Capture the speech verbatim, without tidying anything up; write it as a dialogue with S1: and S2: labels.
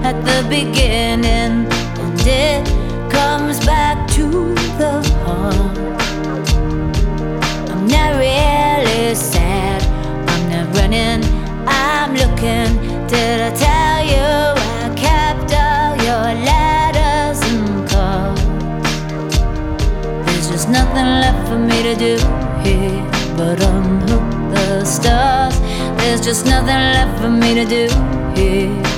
S1: at the beginning, and it comes back to the heart. I'm not really sad, I'm not running, I'm looking. Did I tell you I kept all your letters and calls? There's just nothing left for me to do here but unhook the stars. There's just nothing left for me to do here